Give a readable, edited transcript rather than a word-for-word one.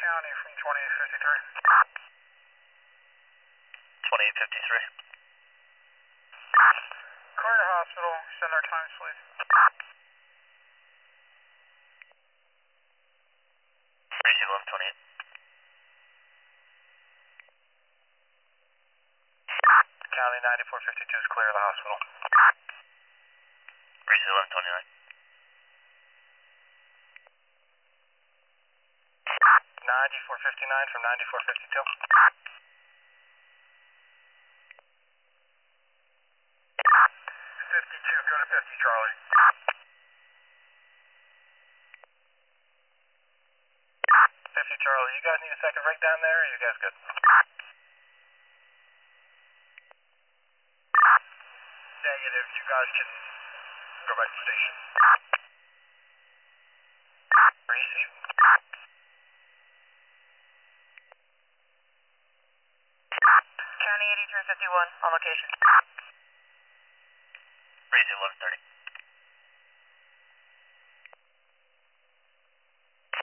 County from 2853. 2853. Clear the hospital, send our times, please. Receive 1128. County 9452 is clear of the hospital. Receive 1129. 9459 from 9452. 52, go to 50, Charlie. 50, Charlie. You guys need a second breakdown there, or are you guys good? Negative. You guys can go back to station. Receive. County 8351 on location. Receive 1130.